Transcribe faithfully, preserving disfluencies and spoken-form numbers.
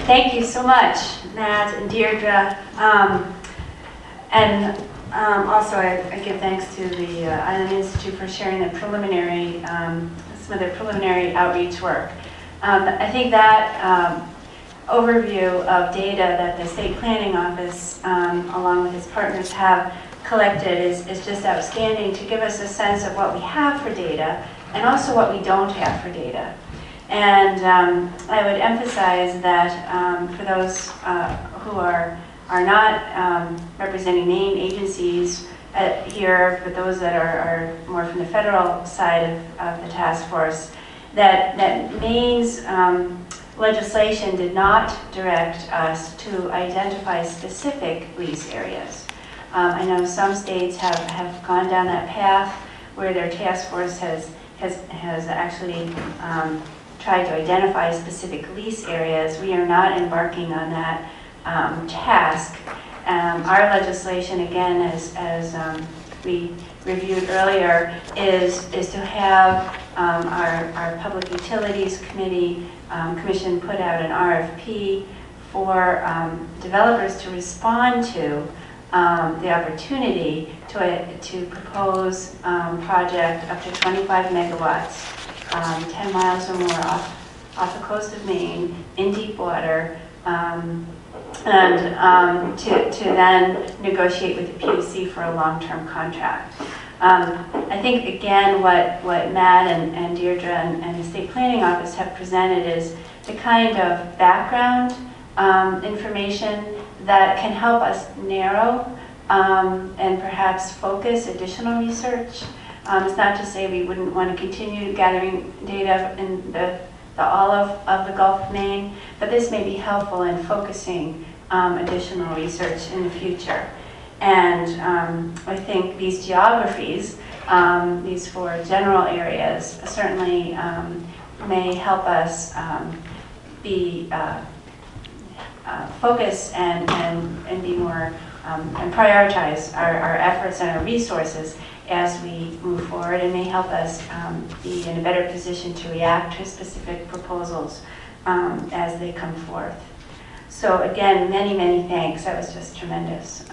Thank you so much, Matt and Deirdre. Um, and um, also, I, I give thanks to the uh, Island Institute for sharing the preliminary, um, some of their preliminary outreach work. Um, I think that um, overview of data that the State Planning Office, um, along with its partners, have collected is, is just outstanding to give us a sense of what we have for data and also what we don't have for data. And um, I would emphasize that um, for those uh, who are, are not um, representing main agencies uh, here, but those that are, are more from the federal side of, of the task force, that, that Maine's um, legislation did not direct us to identify specific lease areas. Um, I know some states have, have gone down that path where their task force has, has, has actually um, tried to identify specific lease areas. We are not embarking on that um, task. Um, our legislation, again, as, as um, we reviewed earlier, is, is to have um, our, our Public Utilities Committee um, Commission put out an R F P for um, developers to respond to um, the opportunity to, uh, to propose um, project up to twenty-five megawatts, um, ten miles or more off, off the coast of Maine, in deep water, um, and um, to, to then negotiate with the P U C for a long-term contract. Um, I think, again, what, what Matt and, and Deirdre and, and the State Planning Office have presented is the kind of background um, information that can help us narrow um, and perhaps focus additional research. Um, it's not to say we wouldn't want to continue gathering data in the, the olive of the Gulf of Maine, but this may be helpful in focusing um, additional research in the future. And um, I think these geographies, um, these four general areas, certainly um, may help us um, be uh, uh, focus and, and, and be more um, and prioritize our, our efforts and our resources as we move forward, and may help us um, be in a better position to react to specific proposals um, as they come forth. So again, many, many thanks. That was just tremendous.